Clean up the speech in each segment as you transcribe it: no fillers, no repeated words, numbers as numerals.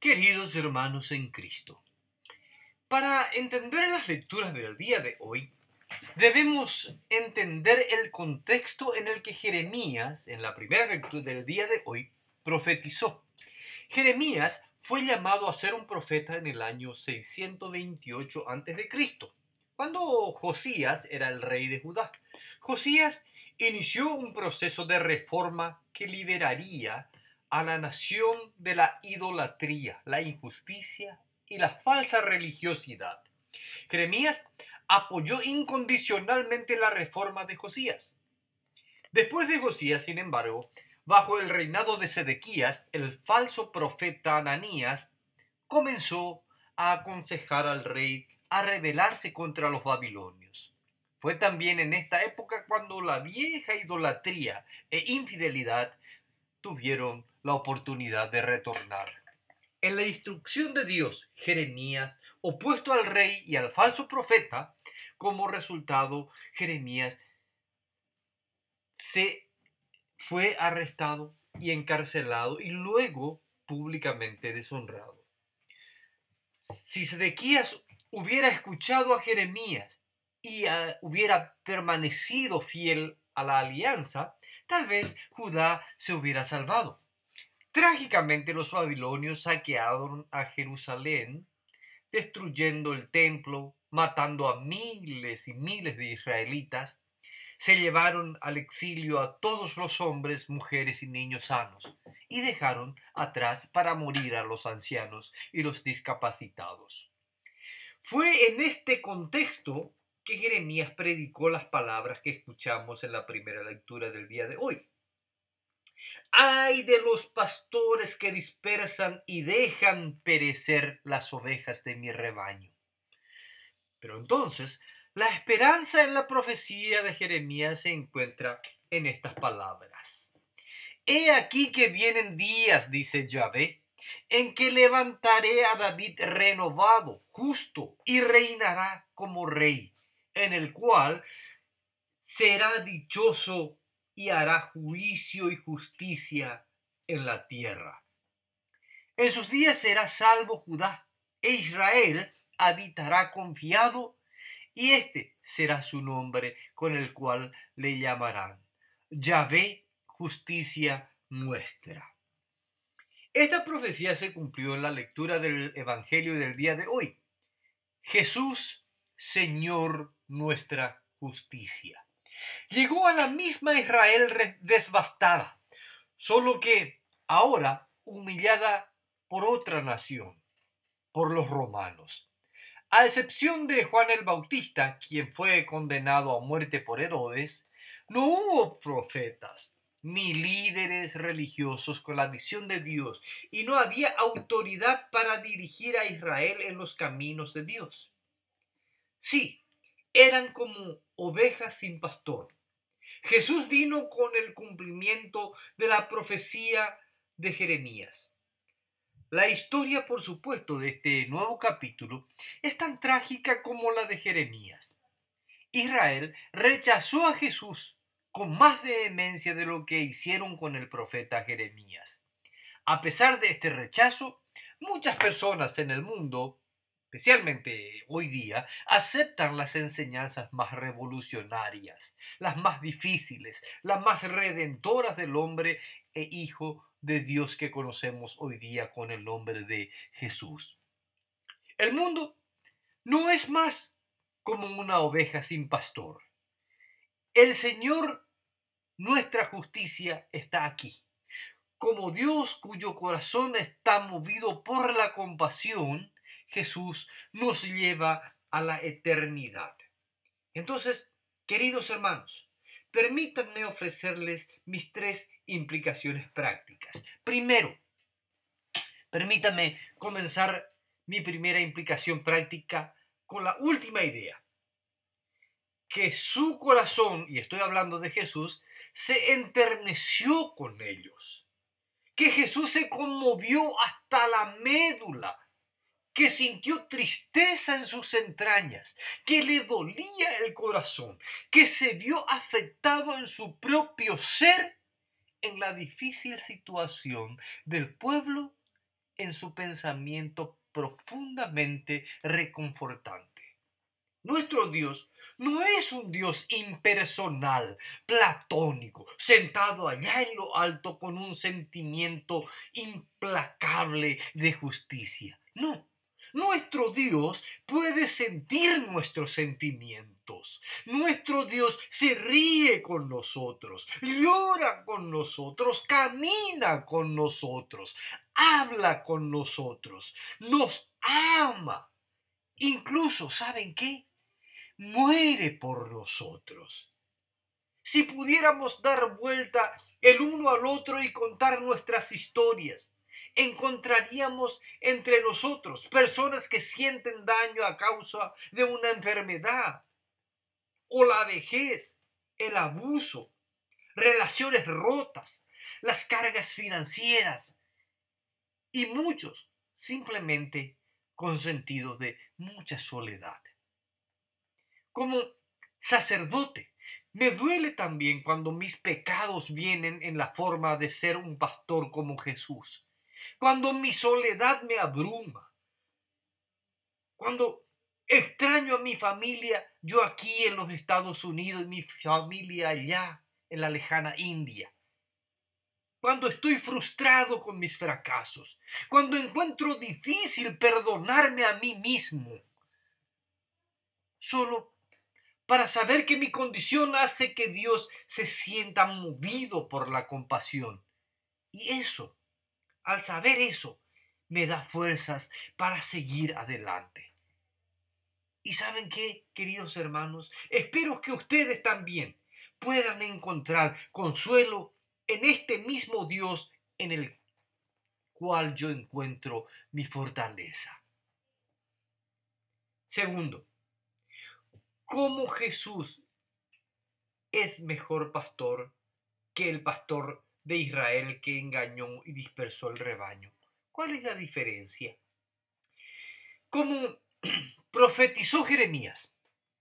Queridos hermanos en Cristo, para entender las lecturas del día de hoy, debemos entender el contexto en el que Jeremías, en la primera lectura del día de hoy, profetizó. Jeremías fue llamado a ser un profeta en el año 628 a.C., cuando Josías era el rey de Judá. Josías inició un proceso de reforma que liberaría a la nación de la idolatría, la injusticia y la falsa religiosidad. Jeremías apoyó incondicionalmente la reforma de Josías. Después de Josías, sin embargo, bajo el reinado de Sedequías, el falso profeta Ananías comenzó a aconsejar al rey a rebelarse contra los babilonios. Fue también en esta época cuando la vieja idolatría e infidelidad tuvieron la oportunidad de retornar. En la instrucción de Dios, Jeremías, opuesto al rey y al falso profeta, como resultado, Jeremías se fue arrestado y encarcelado y luego públicamente deshonrado. Si Sedequías hubiera escuchado a Jeremías y hubiera permanecido fiel a la alianza, tal vez Judá se hubiera salvado. Trágicamente, los babilonios saquearon a Jerusalén, destruyendo el templo, matando a miles y miles de israelitas. Se llevaron al exilio a todos los hombres, mujeres y niños sanos y dejaron atrás para morir a los ancianos y los discapacitados. Fue en este contexto que Jeremías predicó las palabras que escuchamos en la primera lectura del día de hoy. ¡Ay de los pastores que dispersan y dejan perecer las ovejas de mi rebaño! Pero entonces, la esperanza en la profecía de Jeremías se encuentra en estas palabras. He aquí que vienen días, dice Yahvé, en que levantaré a David renovado, justo, y reinará como rey, en el cual será dichoso y hará juicio y justicia en la tierra. En sus días será salvo Judá, e Israel habitará confiado, y este será su nombre con el cual le llamarán Yahvé, justicia nuestra. Esta profecía se cumplió en la lectura del Evangelio del día de hoy. Jesús, Señor, nuestra justicia. Llegó a la misma Israel devastada, solo que ahora humillada por otra nación, por los romanos. A excepción de Juan el Bautista, quien fue condenado a muerte por Herodes, no hubo profetas ni líderes religiosos con la visión de Dios, y no había autoridad para dirigir a Israel en los caminos de Dios. Sí, eran como ovejas sin pastor. Jesús vino con el cumplimiento de la profecía de Jeremías. La historia, por supuesto, de este nuevo capítulo es tan trágica como la de Jeremías. Israel rechazó a Jesús con más vehemencia de lo que hicieron con el profeta Jeremías. A pesar de este rechazo, muchas personas en el mundo, especialmente hoy día, aceptan las enseñanzas más revolucionarias, las más difíciles, las más redentoras del hombre e hijo de Dios que conocemos hoy día con el nombre de Jesús. El mundo no es más como una oveja sin pastor. El Señor, nuestra justicia, está aquí. Como Dios cuyo corazón está movido por la compasión, Jesús nos lleva a la eternidad. Entonces, queridos hermanos, permítanme ofrecerles mis 3 implicaciones prácticas. Primero, permítanme comenzar mi primera implicación práctica con la última idea. Que su corazón, y estoy hablando de Jesús, se enterneció con ellos. Que Jesús se conmovió hasta la médula, que sintió tristeza en sus entrañas, que le dolía el corazón, que se vio afectado en su propio ser en la difícil situación del pueblo en su pensamiento profundamente reconfortante. Nuestro Dios no es un Dios impersonal, platónico, sentado allá en lo alto con un sentimiento implacable de justicia. No. Nuestro Dios puede sentir nuestros sentimientos. Nuestro Dios se ríe con nosotros, llora con nosotros, camina con nosotros, habla con nosotros, nos ama. Incluso, ¿saben qué? Muere por nosotros. Si pudiéramos dar vuelta el uno al otro y contar nuestras historias, encontraríamos entre nosotros personas que sienten daño a causa de una enfermedad o la vejez, el abuso, relaciones rotas, las cargas financieras y muchos simplemente con sentidos de mucha soledad. Como sacerdote, me duele también cuando mis pecados vienen en la forma de ser un pastor como Jesús. Cuando mi soledad me abruma. Cuando extraño a mi familia, yo aquí en los Estados Unidos y mi familia allá en la lejana India. Cuando estoy frustrado con mis fracasos. Cuando encuentro difícil perdonarme a mí mismo. Solo para saber que mi condición hace que Dios se sienta movido por la compasión. Y eso, al saber eso, me da fuerzas para seguir adelante. ¿Y saben qué, queridos hermanos? Espero que ustedes también puedan encontrar consuelo en este mismo Dios en el cual yo encuentro mi fortaleza. Segundo, ¿cómo Jesús es mejor pastor que el pastor de Israel que engañó y dispersó el rebaño? ¿Cuál es la diferencia? Como profetizó Jeremías,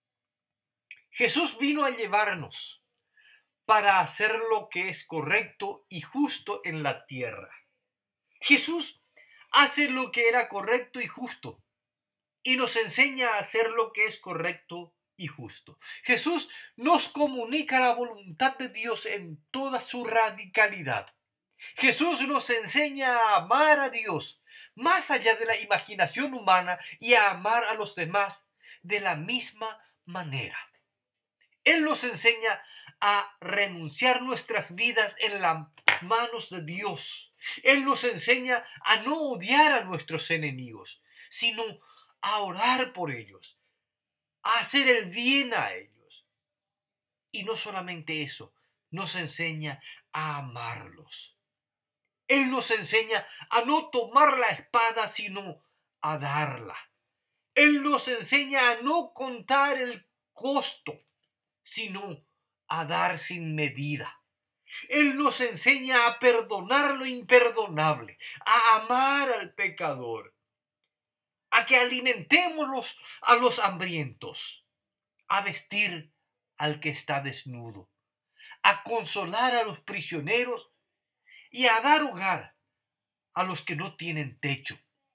Jesús vino a llevarnos para hacer lo que es correcto y justo en la tierra. Jesús hace lo que era correcto y justo y nos enseña a hacer lo que es correcto y justo. Jesús nos comunica la voluntad de Dios en toda su radicalidad. Jesús nos enseña a amar a Dios más allá de la imaginación humana y a amar a los demás de la misma manera. Él nos enseña a renunciar nuestras vidas en las manos de Dios. Él nos enseña a no odiar a nuestros enemigos, sino a orar por ellos, a hacer el bien a ellos. Y no solamente eso, nos enseña a amarlos. Él nos enseña a no tomar la espada, sino a darla. Él nos enseña a no contar el costo, sino a dar sin medida. Él nos enseña a perdonar lo imperdonable, a amar al pecador, a que alimentemos a los hambrientos, a vestir al que está desnudo, a consolar a los prisioneros y a dar hogar a los que no tienen techo.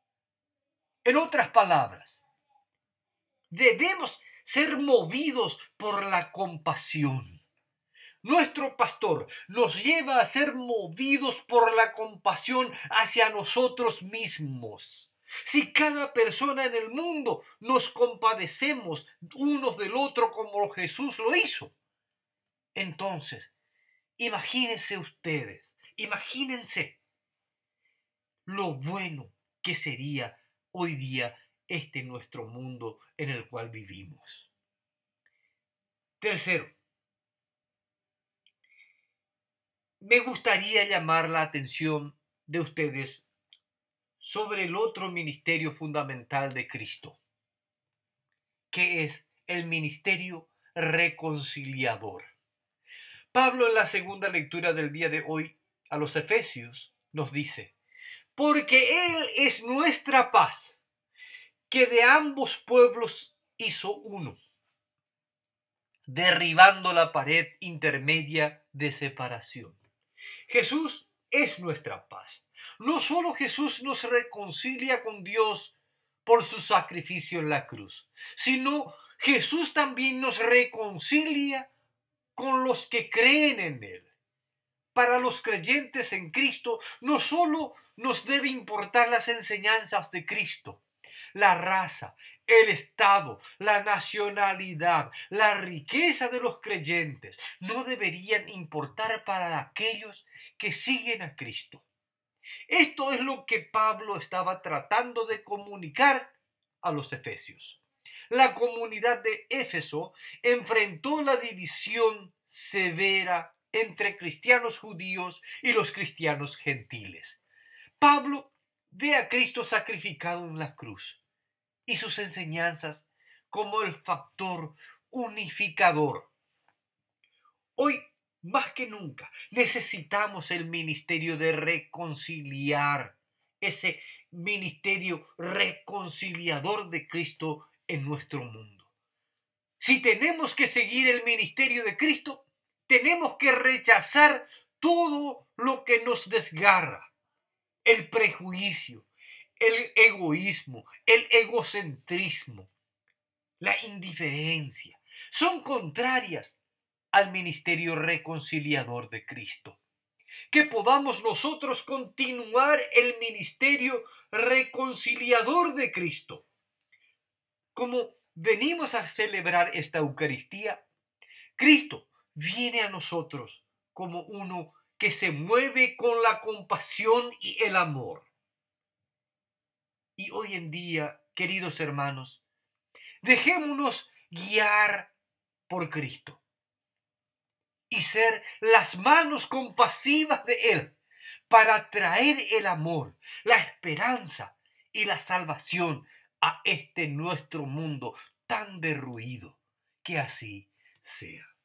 En otras palabras, debemos ser movidos por la compasión. Nuestro pastor nos lleva a ser movidos por la compasión hacia nosotros mismos. Si cada persona en el mundo nos compadecemos unos del otro como Jesús lo hizo, entonces, imagínense ustedes, imagínense lo bueno que sería hoy día este nuestro mundo en el cual vivimos. Tercero, me gustaría llamar la atención de ustedes sobre el otro ministerio fundamental de Cristo, que es el ministerio reconciliador. Pablo en la segunda lectura del día de hoy a los Efesios nos dice: porque Él es nuestra paz, que de ambos pueblos hizo uno, derribando la pared intermedia de separación. Jesús es nuestra paz. no solo Jesús nos reconcilia con Dios por su sacrificio en la cruz, sino Jesús también nos reconcilia con los que creen en Él. Para los creyentes en Cristo, no solo nos debe importar las enseñanzas de Cristo, la raza, el estado, la nacionalidad, la riqueza de los creyentes no deberían importar para aquellos que siguen a Cristo. Esto es lo que Pablo estaba tratando de comunicar a los efesios. La comunidad de Éfeso enfrentó la división severa entre cristianos judíos y los cristianos gentiles. Pablo ve a Cristo sacrificado en la cruz y sus enseñanzas como el factor unificador. Hoy, más que nunca, necesitamos el ministerio de reconciliar, ese ministerio reconciliador de Cristo en nuestro mundo. Si tenemos que seguir el ministerio de Cristo, tenemos que rechazar todo lo que nos desgarra, el prejuicio, el egoísmo, el egocentrismo, la indiferencia. Son contrarias al ministerio reconciliador de Cristo. Que podamos nosotros continuar el ministerio reconciliador de Cristo. Como venimos a celebrar esta Eucaristía, Cristo viene a nosotros como uno que se mueve con la compasión y el amor. Y hoy en día, queridos hermanos, dejémonos guiar por Cristo y ser las manos compasivas de Él para traer el amor, la esperanza y la salvación a este nuestro mundo tan derruido. Que así sea.